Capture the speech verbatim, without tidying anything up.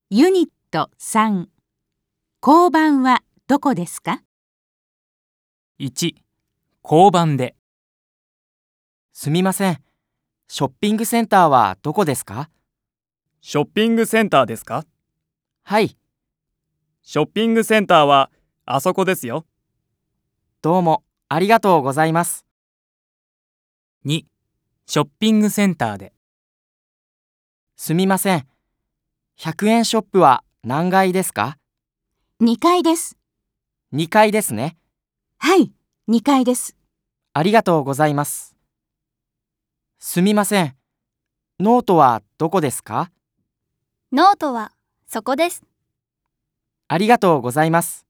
ユニットさん、交番はどこですか？ いち、交番で。 すみません。ショッピングセンターはどこですか？ ショッピングセンターですか？ はい、 ショッピングセンターはあそこですよ。 どうもありがとうございます。 に、ショッピングセンターで。 すみません。ひゃくえんショップは何階ですか？ にかいです。 にかいですね。 はい、にかいです。 ありがとうございます。すみません。ノートはどこですか？ ノートはそこです。 ありがとうございます。